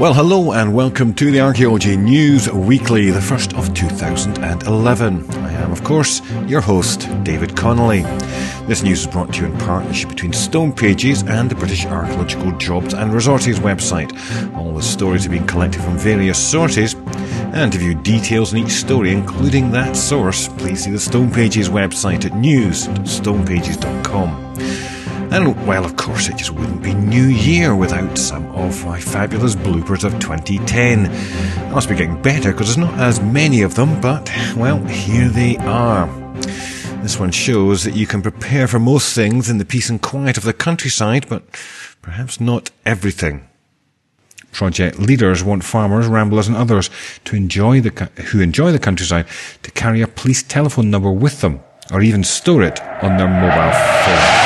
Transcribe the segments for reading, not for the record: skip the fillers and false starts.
Well, hello and welcome to the Archaeology News Weekly, the first of 2011. I am, of course, your host, David Connolly. This news is brought to you in partnership between Stone Pages and the British Archaeological Jobs and Resources website. All the stories have been collected from various sources, and to view details on each story, including that source, please see the Stone Pages website at news.stonepages.com. And, well, of course, it just wouldn't be New Year without some of my fabulous bloopers of 2010. I must be getting better because there's not as many of them, but, well, here they are. This one shows that you can prepare for most things in the peace and quiet of the countryside, but perhaps not everything. Project leaders want farmers, ramblers and others who enjoy the countryside to carry a police telephone number with them, or even store it on their mobile phone.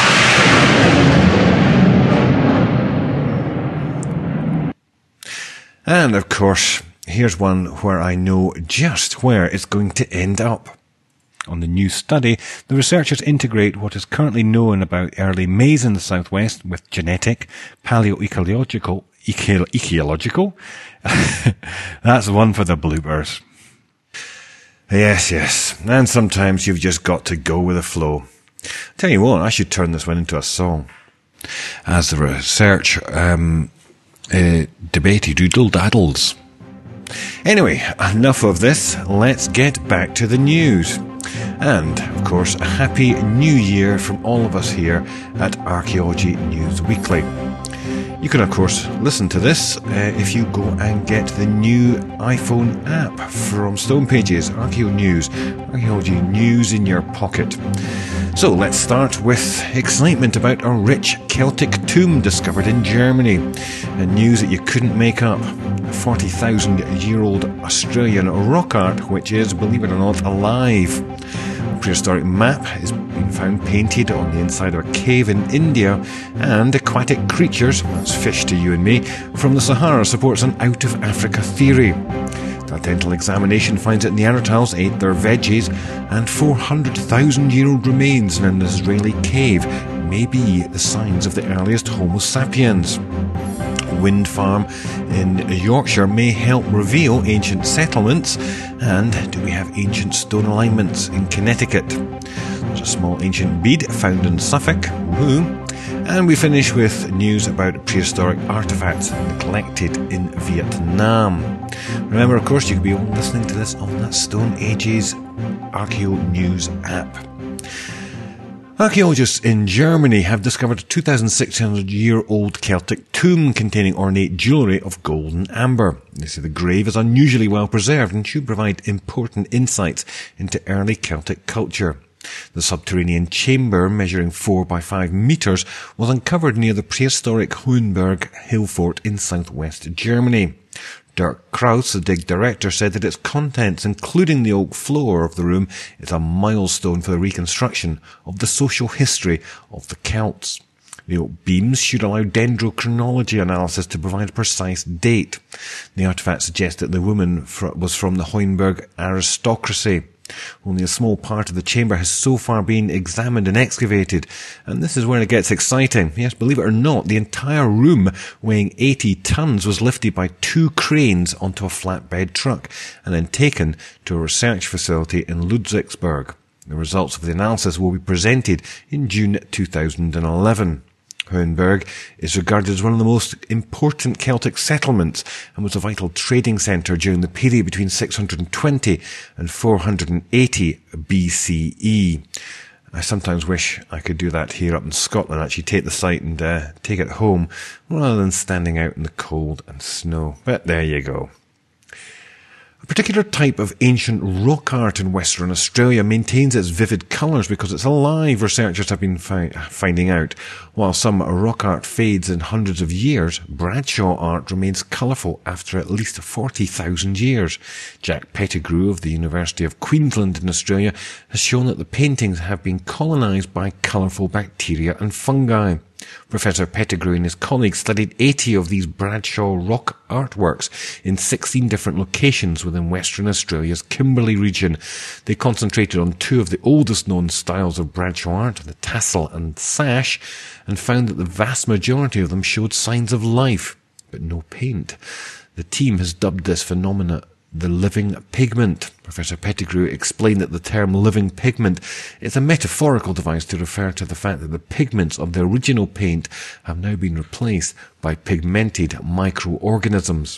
And, of course, here's one where I know just where it's going to end up. On the new study, the researchers integrate what is currently known about early maize in the southwest with genetic, paleoecological, that's one for the bloopers. Yes, and sometimes you've just got to go with the flow. Tell you what, I should turn this one into a song. As the research debatey doodle daddles. Anyway, enough of this. Let's get back to the news. And, of course, a happy new year from all of us here at Archaeology News Weekly. You can, of course, listen to this if you go and get the new iPhone app from Stone Pages, Archaeology News in your pocket. So let's start with excitement about a rich Celtic tomb discovered in Germany. And news that you couldn't make up. A 40,000-year-old Australian rock art, which is, believe it or not, alive. A prehistoric map has been found painted on the inside of a cave in India, and aquatic creatures, that's fish to you and me, from the Sahara supports an out-of-Africa theory. A dental examination finds that Neanderthals ate their veggies, and 400,000-year-old remains in an Israeli cave may be the signs of the earliest Homo sapiens. A wind farm in Yorkshire may help reveal ancient settlements, and do we have ancient stone alignments in Connecticut? There's a small ancient bead found in Suffolk. Woohoo! And we finish with news about prehistoric artefacts collected in Vietnam. Remember, of course, you can be listening to this on that Stone Ages Archaeo News app. Archaeologists in Germany have discovered a 2,600-year-old Celtic tomb containing ornate jewellery of gold and amber. They say the grave is unusually well preserved and should provide important insights into early Celtic culture. The subterranean chamber, measuring 4 by 5 metres, was uncovered near the prehistoric Hohenberg hill fort in southwest Germany. Dirk Kraus, the dig director, said that its contents, including the oak floor of the room, is a milestone for the reconstruction of the social history of the Celts. The oak beams should allow dendrochronology analysis to provide a precise date. The artefact suggests that the woman was from the Hohenberg aristocracy. Only a small part of the chamber has so far been examined and excavated, and this is where it gets exciting. Yes, believe it or not, the entire room, weighing 80 tons, was lifted by 2 cranes onto a flatbed truck and then taken to a research facility in Ludwigsburg. The results of the analysis will be presented in June 2011. Hohenberg is regarded as one of the most important Celtic settlements and was a vital trading centre during the period between 620 and 480 BCE. I sometimes wish I could do that here up in Scotland, actually take the site and take it home rather than standing out in the cold and snow. But there you go. A particular type of ancient rock art in Western Australia maintains its vivid colours because it's alive, researchers have been finding out. While some rock art fades in hundreds of years, Bradshaw art remains colourful after at least 40,000 years. Jack Pettigrew of the University of Queensland in Australia has shown that the paintings have been colonised by colourful bacteria and fungi. Professor Pettigrew and his colleagues studied 80 of these Bradshaw rock artworks in 16 different locations within Western Australia's Kimberley region. They concentrated on 2 of the oldest known styles of Bradshaw art, the tassel and sash, and found that the vast majority of them showed signs of life. but no paint. The team has dubbed this phenomena the living pigment. Professor Pettigrew explained that the term living pigment is a metaphorical device to refer to the fact that the pigments of the original paint have now been replaced by pigmented microorganisms.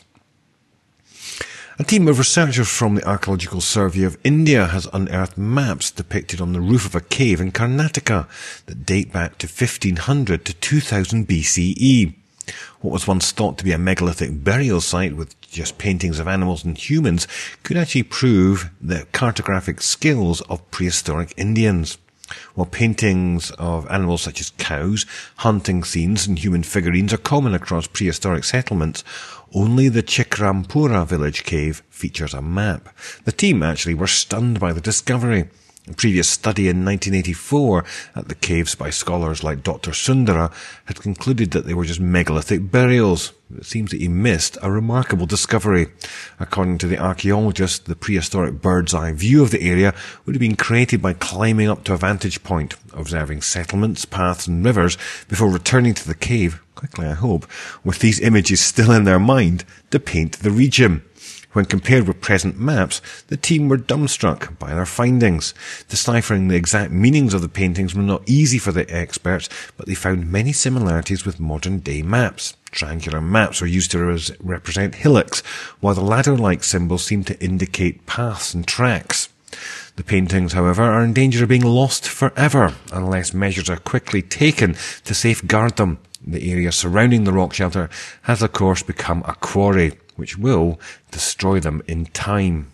A team of researchers from the Archaeological Survey of India has unearthed maps depicted on the roof of a cave in Karnataka that date back to 1500 to 2000 BCE. What was once thought to be a megalithic burial site with just paintings of animals and humans could actually prove the cartographic skills of prehistoric Indians. While paintings of animals such as cows, hunting scenes and human figurines are common across prehistoric settlements, only the Chikrampura village cave features a map. The team actually were stunned by the discovery. A previous study in 1984 at the caves by scholars like Dr. Sundara had concluded that they were just megalithic burials. It seems that he missed a remarkable discovery. According to the archaeologist, the prehistoric bird's eye view of the area would have been created by climbing up to a vantage point, observing settlements, paths and rivers before returning to the cave, quickly I hope, with these images still in their mind, to paint the region. When compared with present maps, the team were dumbstruck by their findings. Deciphering the exact meanings of the paintings was not easy for the experts, but they found many similarities with modern-day maps. Triangular maps were used to represent hillocks, while the ladder-like symbols seemed to indicate paths and tracks. The paintings, however, are in danger of being lost forever, unless measures are quickly taken to safeguard them. The area surrounding the rock shelter has, of course, become a quarry, which will destroy them in time.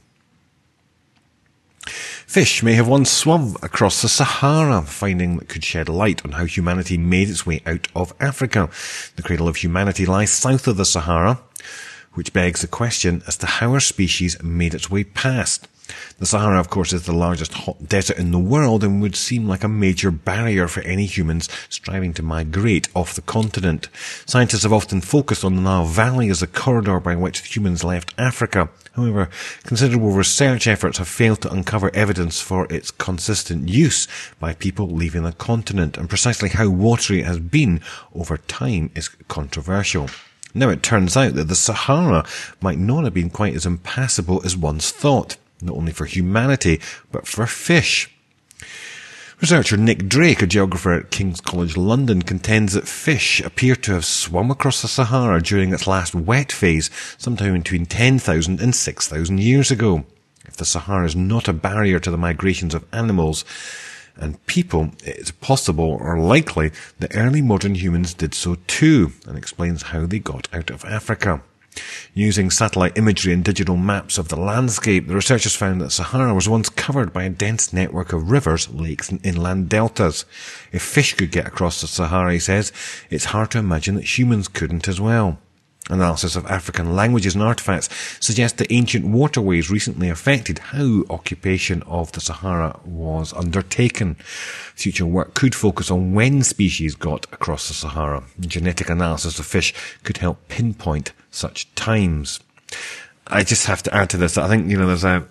Fish may have once swum across the Sahara, finding that could shed light on how humanity made its way out of Africa. The cradle of humanity lies south of the Sahara, which begs the question as to how our species made its way past. The Sahara, of course, is the largest hot desert in the world and would seem like a major barrier for any humans striving to migrate off the continent. Scientists have often focused on the Nile Valley as a corridor by which humans left Africa. However, considerable research efforts have failed to uncover evidence for its consistent use by people leaving the continent, and precisely how watery it has been over time is controversial. Now, it turns out that the Sahara might not have been quite as impassable as once thought, not only for humanity, but for fish. Researcher Nick Drake, a geographer at King's College London, contends that fish appear to have swum across the Sahara during its last wet phase, sometime between 10,000 and 6,000 years ago. If the Sahara is not a barrier to the migrations of animals and people, it's possible or likely that early modern humans did so too, and explains how they got out of Africa. Using satellite imagery and digital maps of the landscape, the researchers found that Sahara was once covered by a dense network of rivers, lakes and inland deltas. If fish could get across the Sahara, he says, it's hard to imagine that humans couldn't as well. Analysis of African languages and artifacts suggests that ancient waterways recently affected how occupation of the Sahara was undertaken. Future work could focus on when species got across the Sahara. Genetic analysis of fish could help pinpoint such times. I just have to add to this that I think, there's a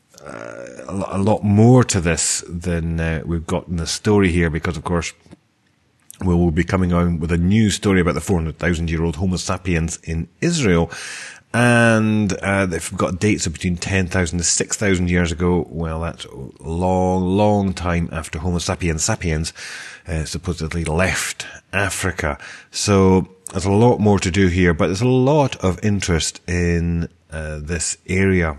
lot more to this than we've got in the story here, because, of course, we'll be coming on with a new story about the 400,000-year-old Homo sapiens in Israel. And they've got dates of between 10,000 to 6,000 years ago. Well, that's a long, long time after Homo sapiens sapiens supposedly left Africa. So there's a lot more to do here, but there's a lot of interest in this area.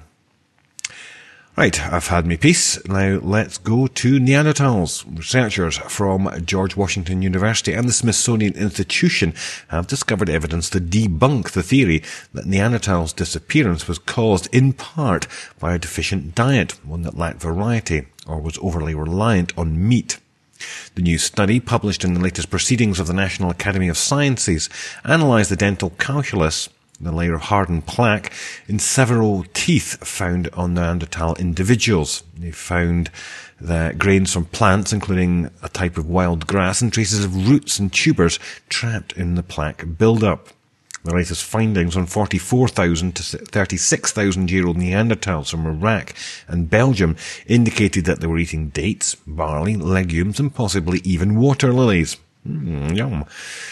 Right, I've had my piece. Now let's go to Neanderthals. Researchers from George Washington University and the Smithsonian Institution have discovered evidence to debunk the theory that Neanderthals' disappearance was caused in part by a deficient diet, one that lacked variety or was overly reliant on meat. The new study, published in the latest proceedings of the National Academy of Sciences, analysed the dental calculus, the layer of hardened plaque, in several teeth found on Neanderthal individuals. They found the grains from plants, including a type of wild grass, and traces of roots and tubers trapped in the plaque build-up. The latest findings on 44,000 to 36,000-year-old Neanderthals from Iraq and Belgium indicated that they were eating dates, barley, legumes, and possibly even water lilies. Yum.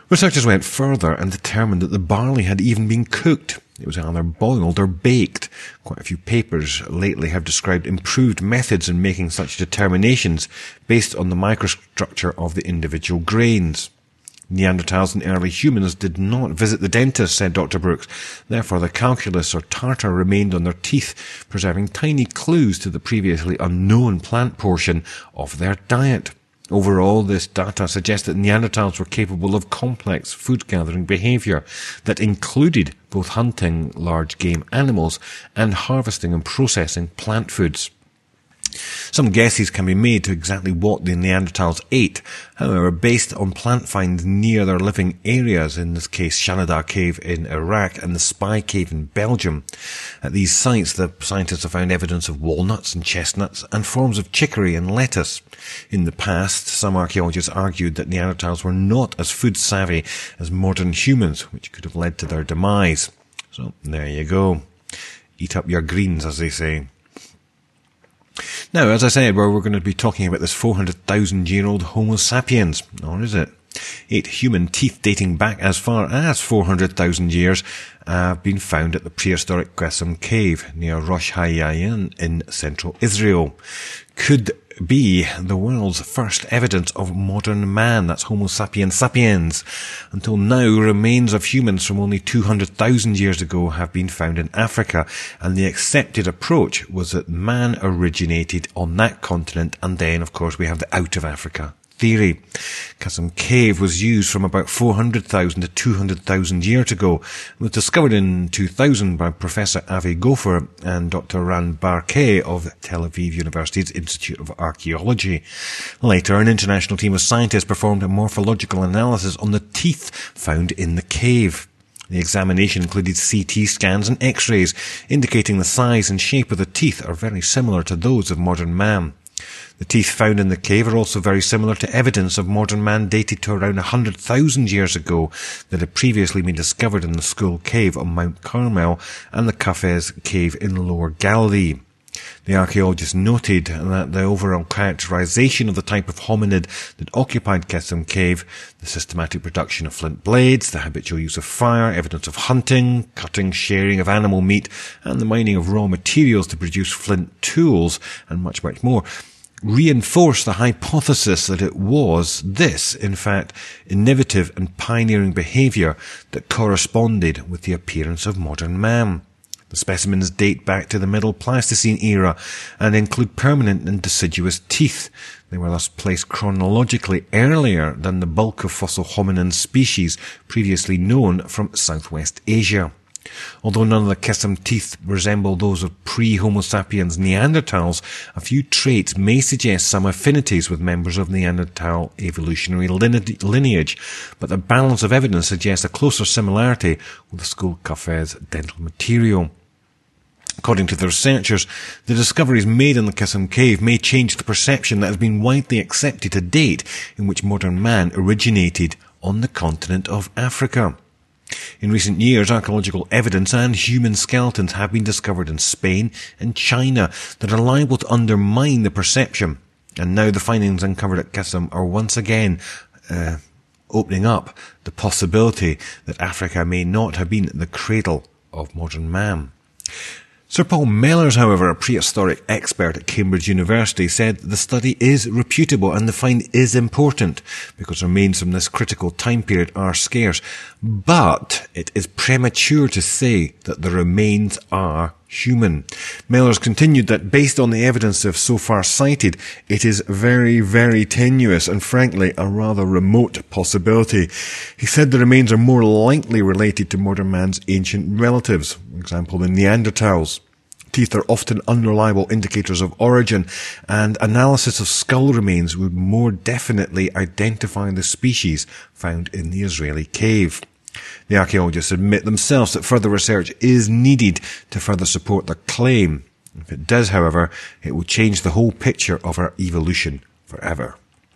Researchers went further and determined that the barley had even been cooked. It was either boiled or baked. Quite a few papers lately have described improved methods in making such determinations based on the microstructure of the individual grains. Neanderthals and early humans did not visit the dentist, said Dr. Brooks. Therefore, the calculus or tartar remained on their teeth, preserving tiny clues to the previously unknown plant portion of their diet. Overall, this data suggests that Neanderthals were capable of complex food-gathering behaviour that included both hunting large game animals and harvesting and processing plant foods. Some guesses can be made to exactly what the Neanderthals ate, however, based on plant finds near their living areas, in this case Shanidar Cave in Iraq and the Spy Cave in Belgium. At these sites, the scientists have found evidence of walnuts and chestnuts and forms of chicory and lettuce. In the past, some archaeologists argued that Neanderthals were not as food-savvy as modern humans, which could have led to their demise. So, there you go. Eat up your greens, as they say. Now, as I said, we're going to be talking about this 400,000-year-old Homo sapiens, or is it? 8 human teeth dating back as far as 400,000 years have been found at the prehistoric Qesem Cave near Rosh Hashanah in central Israel. Could be the world's first evidence of modern man. That's Homo sapiens sapiens. Until now, remains of humans from only 200,000 years ago have been found in Africa, and the accepted approach was that man originated on that continent, and then, of course, we have the out of Africa theory. Qesem Cave was used from about 400,000 to 200,000 years ago. It was discovered in 2000 by Professor Avi Gopher and Dr. Ran Barkay of Tel Aviv University's Institute of Archaeology. Later, an international team of scientists performed a morphological analysis on the teeth found in the cave. The examination included CT scans and X-rays, indicating the size and shape of the teeth are very similar to those of modern man. The teeth found in the cave are also very similar to evidence of modern man dated to around 100,000 years ago that had previously been discovered in the Skull Cave on Mount Carmel and the Kafes Cave in Lower Galilee. The archaeologists noted that the overall characterization of the type of hominid that occupied Qesem Cave, the systematic production of flint blades, the habitual use of fire, evidence of hunting, cutting, sharing of animal meat, and the mining of raw materials to produce flint tools, and much, much more, reinforce the hypothesis that it was this, in fact, innovative and pioneering behaviour that corresponded with the appearance of modern man. The specimens date back to the Middle Pleistocene era and include permanent and deciduous teeth. They were thus placed chronologically earlier than the bulk of fossil hominin species previously known from Southwest Asia. Although none of the Qesem teeth resemble those of pre-Homo sapiens Neanderthals, a few traits may suggest some affinities with members of Neanderthal evolutionary lineage, but the balance of evidence suggests a closer similarity with the Skull Kafes dental material. According to the researchers, the discoveries made in the Qesem Cave may change the perception that has been widely accepted to date in which modern man originated on the continent of Africa. In recent years, archaeological evidence and human skeletons have been discovered in Spain and China that are liable to undermine the perception. And now the findings uncovered at Qesem are once again opening up the possibility that Africa may not have been the cradle of modern man. Sir Paul Mellors, however, a prehistoric expert at Cambridge University, said the study is reputable and the find is important because remains from this critical time period are scarce. But it is premature to say that the remains are human. Mellors continued that based on the evidence they've so far cited, it is very, very tenuous and frankly a rather remote possibility. He said the remains are more likely related to modern man's ancient relatives, for example the Neanderthals. Teeth are often unreliable indicators of origin, and analysis of skull remains would more definitely identify the species found in the Israeli cave. The archaeologists admit themselves that further research is needed to further support their claim. If it does, however, it will change the whole picture of our evolution forever.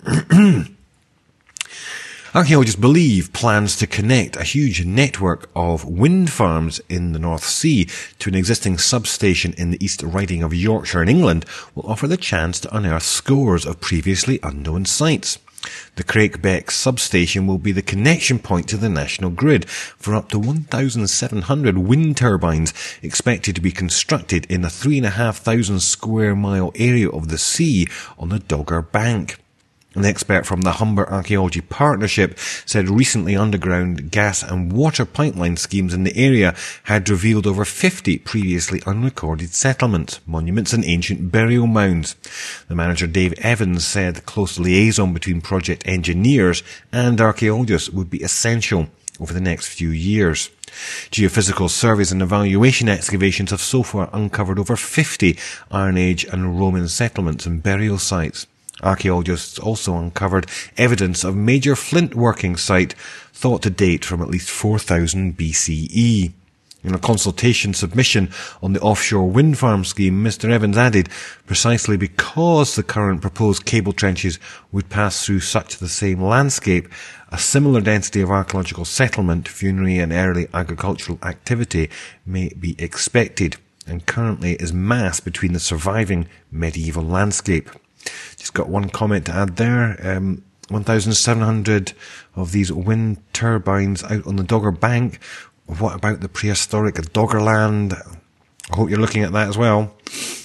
Archaeologists believe plans to connect a huge network of wind farms in the North Sea to an existing substation in the East Riding of Yorkshire in England will offer the chance to unearth scores of previously unknown sites. The Craigbeck substation will be the connection point to the national grid for up to 1,700 wind turbines expected to be constructed in a 3,500 square mile area of the sea on the Dogger Bank. An expert from the Humber Archaeology Partnership said recently underground gas and water pipeline schemes in the area had revealed over 50 previously unrecorded settlements, monuments and ancient burial mounds. The manager Dave Evans said close liaison between project engineers and archaeologists would be essential over the next few years. Geophysical surveys and evaluation excavations have so far uncovered over 50 Iron Age and Roman settlements and burial sites. Archaeologists also uncovered evidence of major flint working site thought to date from at least 4000 BCE. In a consultation submission on the offshore wind farm scheme, Mr. Evans added, precisely because the current proposed cable trenches would pass through such the same landscape, a similar density of archaeological settlement, funerary and early agricultural activity may be expected, and currently is massed between the surviving medieval landscape. Just got one comment to add there. 1,700 of these wind turbines out on the Dogger Bank. What about the prehistoric Doggerland? I hope you're looking at that as well.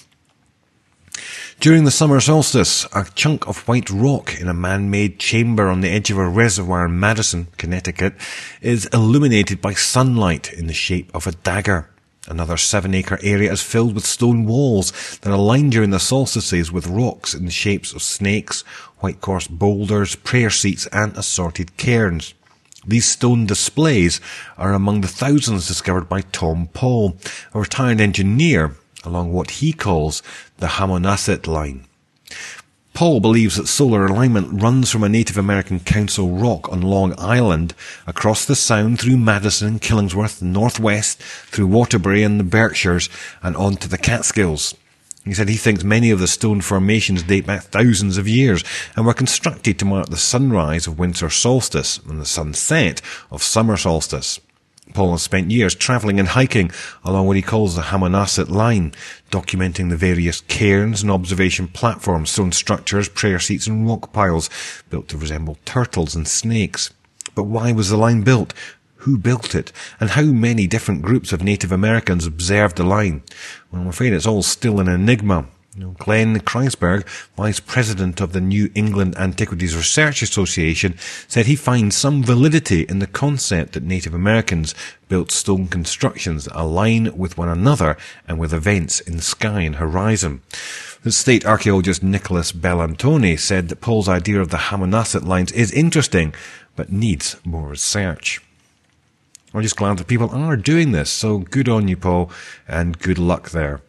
During the summer solstice, a chunk of white rock in a man-made chamber on the edge of a reservoir in Madison, Connecticut, is illuminated by sunlight in the shape of a dagger. Another 7-acre area is filled with stone walls that are lined during the solstices with rocks in the shapes of snakes, white quartz boulders, prayer seats and assorted cairns. These stone displays are among the thousands discovered by Tom Paul, a retired engineer, along what he calls the Hammonasset Line. Paul believes that solar alignment runs from a Native American Council rock on Long Island, across the Sound through Madison and Killingsworth, northwest, through Waterbury and the Berkshires, and on to the Catskills. He said he thinks many of the stone formations date back thousands of years and were constructed to mark the sunrise of winter solstice and the sunset of summer solstice. Paul has spent years travelling and hiking along what he calls the Hammonasset Line, documenting the various cairns and observation platforms, stone structures, prayer seats and rock piles built to resemble turtles and snakes. But why was the line built? Who built it? And how many different groups of Native Americans observed the line? Well, I'm afraid it's all still an enigma. Glenn Kreisberg, Vice President of the New England Antiquities Research Association, said he finds some validity in the concept that Native Americans built stone constructions that align with one another and with events in the sky and horizon. The state archaeologist Nicholas Bellantoni said that Paul's idea of the Hammonasset lines is interesting, but needs more research. I'm just glad that people are doing this, so good on you, Paul, and good luck there.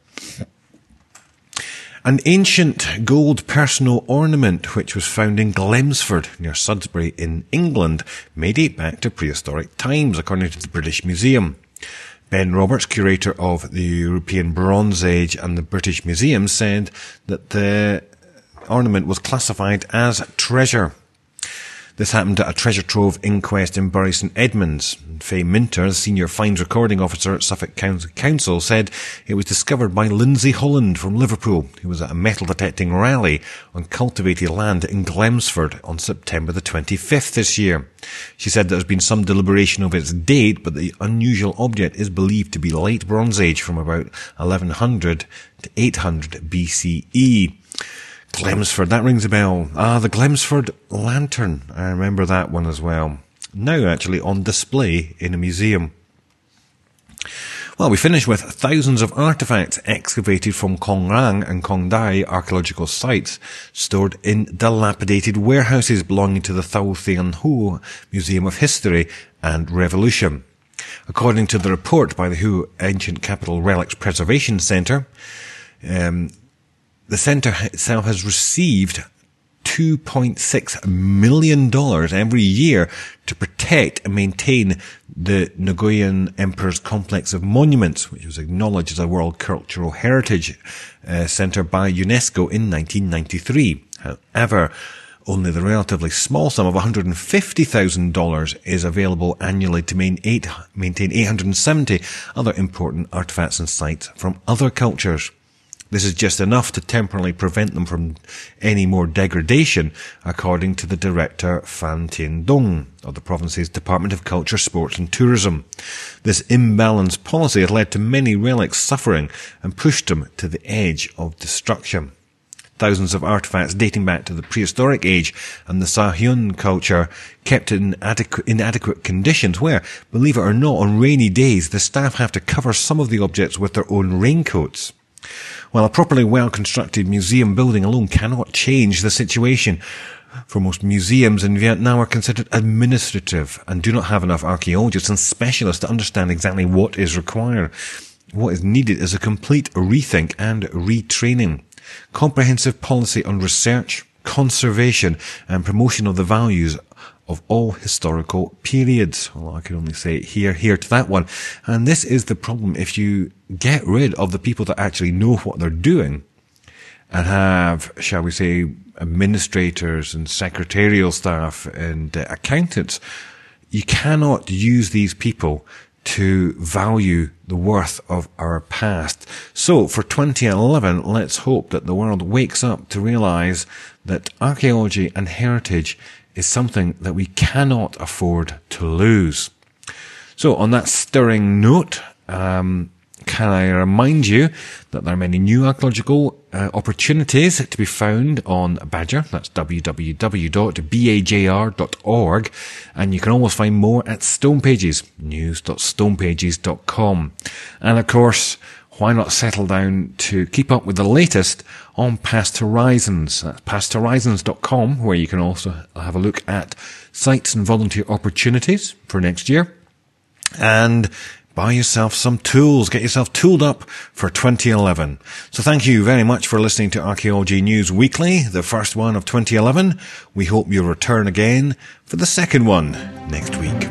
An ancient gold personal ornament which was found in Glemsford near Sudbury in England may date back to prehistoric times, according to the British Museum. Ben Roberts, curator of the European Bronze Age and the British Museum, said that the ornament was classified as treasure. This happened at a treasure trove inquest in Bury St Edmunds. Faye Minter, the senior finds recording officer at Suffolk Council, said it was discovered by Lindsay Holland from Liverpool, who was at a metal detecting rally on cultivated land in Glemsford on September the 25th this year. She said there has been some deliberation over its date, but the unusual object is believed to be late Bronze Age from about 1100 to 800 BCE. Glemsford, that rings a bell. The Glemsford lantern. I remember that one as well. Now actually on display in a museum. Well, we finish with thousands of artefacts excavated from Kongrang and Kongdai archaeological sites stored in dilapidated warehouses belonging to the Thao Thian Ho Museum of History and Revolution. According to the report by the Hu Ancient Capital Relics Preservation Centre, the centre itself has received $2.6 million every year to protect and maintain the Nguyen Emperor's complex of monuments, which was acknowledged as a World Cultural Heritage Centre by UNESCO in 1993. However, only the relatively small sum of $150,000 is available annually to maintain 870 other important artefacts and sites from other cultures. This is just enough to temporarily prevent them from any more degradation, according to the director Phan Thien Dong of the province's Department of Culture, Sports and Tourism. This imbalanced policy has led to many relics suffering and pushed them to the edge of destruction. Thousands of artifacts dating back to the prehistoric age and the Sahyun culture kept in inadequate conditions where, believe it or not, on rainy days the staff have to cover some of the objects with their own raincoats. While a properly well-constructed museum building alone cannot change the situation, for most museums in Vietnam are considered administrative and do not have enough archaeologists and specialists to understand exactly what is required. What is needed is a complete rethink and retraining. Comprehensive policy on research, conservation and promotion of the values of all historical periods. Well, I can only say here to that one. And this is the problem. If you get rid of the people that actually know what they're doing and have, shall we say, administrators and secretarial staff and accountants, you cannot use these people to value the worth of our past. So for 2011, let's hope that the world wakes up to realize that archaeology and heritage is something that we cannot afford to lose. So on that stirring note, can I remind you that there are many new archaeological opportunities to be found on Badger. That's www.bajr.org. And you can always find more at Stonepages, news.stonepages.com. And of course, why not settle down to keep up with the latest on Past Horizons? That's pasthorizons.com, where you can also have a look at sites and volunteer opportunities for next year. And buy yourself some tools. Get yourself tooled up for 2011. So thank you very much for listening to Archaeology News Weekly, the first one of 2011. We hope you'll return again for the second one next week.